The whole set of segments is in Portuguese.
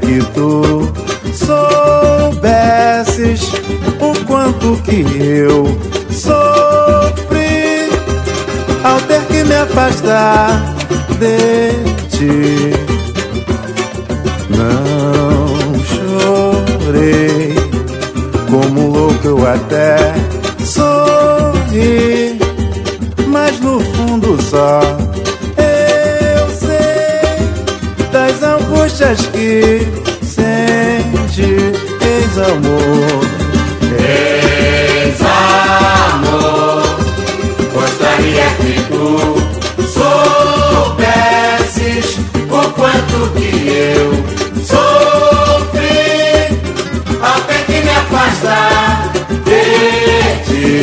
que tu soubesses o quanto que eu sofri ao ter que me afastar de ti. Não chorei, como louco eu até sorri, mas no fundo só eu sei das angústias que sente. Ex-amor, ex-amor, gostaria que tu soubesses o quanto que eu sofri ao ter que me afastar de ti.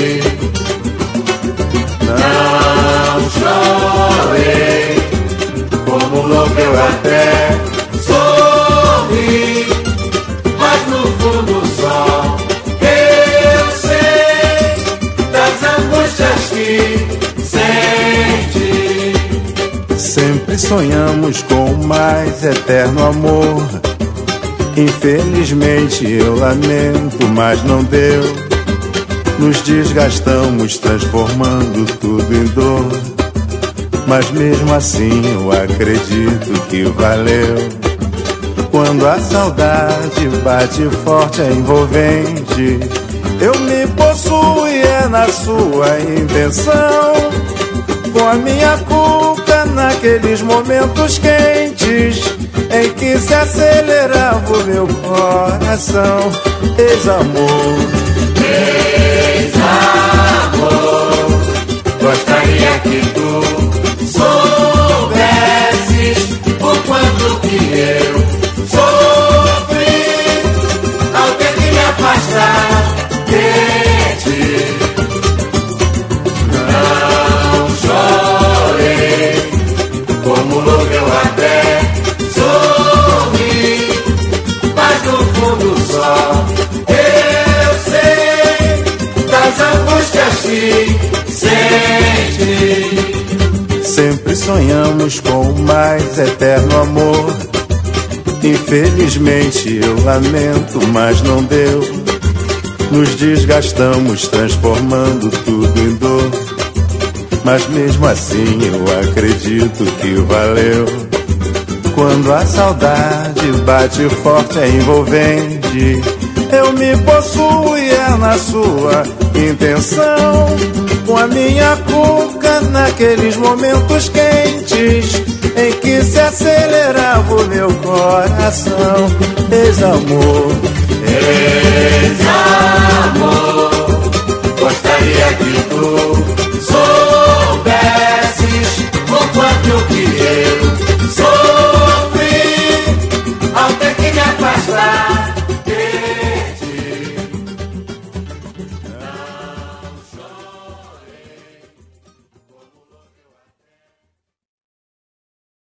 Não chorei, como louco eu até sorri, mas no fundo só eu sei das angústias que sente. sempre sonhamos com o mais eterno amor. Infelizmente eu lamento, mas não deu. Nos desgastamos transformando tudo em dor, mas mesmo assim eu acredito que valeu. Quando a saudade bate forte, é envolvente. Eu me possuo e é na sua intenção. Com a minha cuca naqueles momentos quentes em que se acelerava o meu coração. Ex-amor, ex-amor, gostaria que tu soubesses o quanto que eu sofri ao ter que me afastar de ti. Não chorei, como louco eu até sorri, mas no fundo só eu sei das angústias que sente. sempre sonhamos com o mais eterno amor. Infelizmente eu lamento, mas não deu. Nos desgastamos transformando tudo em dor, mas mesmo assim eu acredito que valeu. Quando a saudade bate forte, é envolvente. Eu me possuo e é na sua intenção. Com a minha cuca naqueles momentos quentes em que se acelerava o meu coração. Ex-amor,